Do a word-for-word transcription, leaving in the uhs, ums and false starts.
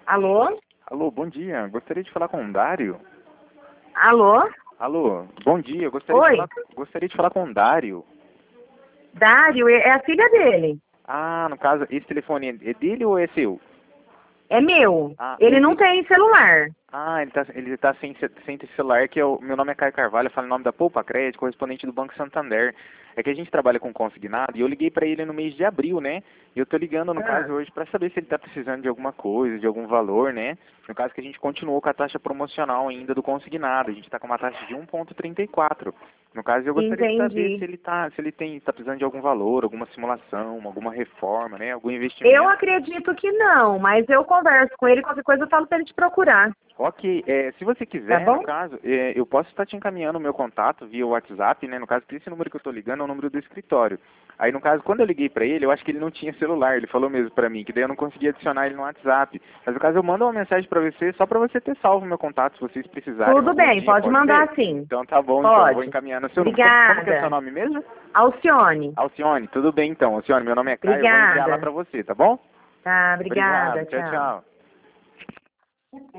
Alô? Alô, bom dia. Gostaria de falar com o Dário. Alô? Alô, bom dia. Gostaria Oi? de falar, gostaria de falar com o Dário. Dário, é a filha dele. Ah, no caso, esse telefone é dele ou é seu? É meu. Ah, Ele não ele- tem celular. Ah, ele tá, ele tá sem, ce- sem ter celular, que eu, meu nome é Caio Carvalho, eu falo em nome da Poupa Crédito, correspondente do Banco Santander. É que a gente trabalha com consignado e eu liguei pra ele no mês de abril, né? E eu tô ligando, no Ah, caso, hoje pra saber se ele tá precisando de alguma coisa, de algum valor, né? No caso que a gente continuou com a taxa promocional ainda do consignado, a gente tá com uma taxa de um vírgula trinta e quatro. No caso, eu gostaria de saber se entendi. ele tá, se ele tem, tá precisando de algum valor, alguma simulação, alguma reforma, né? Algum Eu investimento. acredito que não, mas eu converso com ele, qualquer coisa eu falo pra ele te procurar. Ok, é, se você Tá quiser, no bom? caso, é, eu posso estar te encaminhando o meu contato via WhatsApp, né? No caso, que esse número que eu estou ligando é o número do escritório. Aí, no caso, quando eu liguei para ele, eu acho que ele não tinha celular, ele falou mesmo para mim, que daí eu não conseguia adicionar ele no WhatsApp. Mas, no caso, eu mando uma mensagem para você, só para você ter salvo o meu contato, se vocês precisarem Tudo algum bem, dia, pode pode mandar ser? sim. Então, tá bom, então, eu vou Pode. encaminhar no seu número. Como, como que é seu Obrigada. nome mesmo? Alcione. Alcione, tudo bem, então. Alcione, meu nome é Caio, eu vou enviar lá Obrigada. para você, tá bom? Tá, obrigada. Obrigado, tchau, Tchau. tchau.